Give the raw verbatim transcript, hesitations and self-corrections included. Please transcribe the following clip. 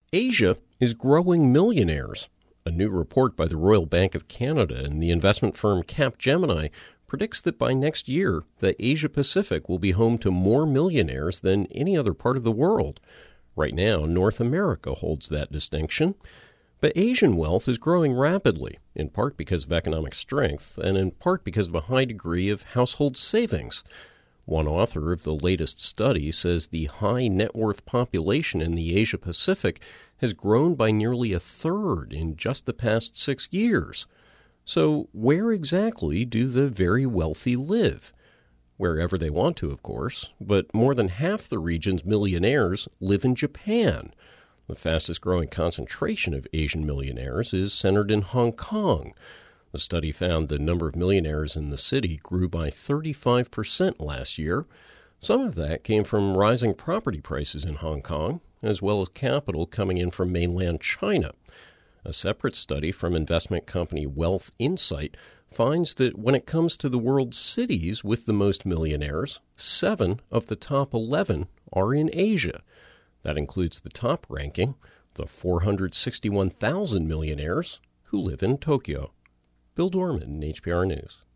Asia is growing millionaires. A new report by the Royal Bank of Canada and the investment firm Capgemini predicts that by next year, the Asia-Pacific will be home to more millionaires than any other part of the world. Right now, North America holds that distinction. But Asian wealth is growing rapidly, in part because of economic strength and in part because of a high degree of household savings. One author of the latest study says the high net worth population in the Asia-Pacific has grown by nearly a third in just the past six years. So where exactly do the very wealthy live? Wherever they want to, of course, but more than half the region's millionaires live in Japan. The fastest-growing concentration of Asian millionaires is centered in Hong Kong. The study found the number of millionaires in the city grew by thirty-five percent last year. Some of that came from rising property prices in Hong Kong, as well as capital coming in from mainland China. A separate study from investment company Wealth Insight finds that when it comes to the world's cities with the most millionaires, seven of the top eleven are in Asia. That includes the top ranking, the four hundred sixty-one thousand millionaires who live in Tokyo. Bill Dorman, H P R News.